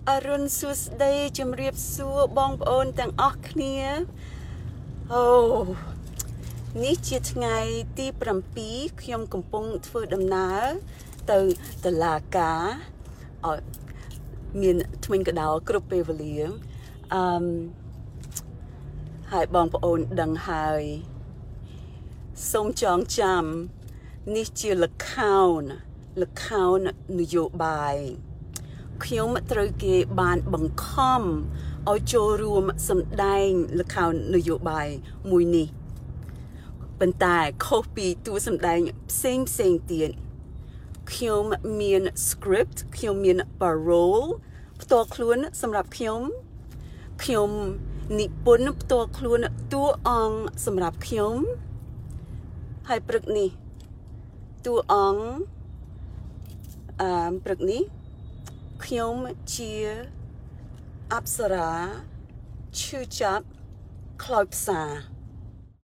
อรุณสุดได้จำเรียบสัวบองโอนแต่งออกเนี่ยโอ้นี่จะไงที่ปรำปีขยมกำปงធ្វើដំណើរទៅតឡាកាមានថ្មិញកដោគ្រប់ពេលវេលាហើយបងប្អូនដឹងហើយសូមចងចាំនេះជាល្ខោននយោបាយខ្ញុំត្រូវគេបានបង្ខំឲ្យចូលរួមសម្ដែងល្ខោននយោបាយមួយនេះប៉ុន្តែខុសពីតួសម្ដែងផ្សេងទៀតខ្ញុំមាន script ខ្ញុំមាន parole ផ្ទាល់ខ្លួនសម្រាប់ខ្ញុំនិពន្ធផ្ទាល់ខ្លួនតួអង្គសម្រាប់ខ្ញុំហើយព្រឹកនេះតួអង្គព្រឹកនេះខ្ញុំជាអប្សរាឈឺចាប់ខ្លោចផ្សា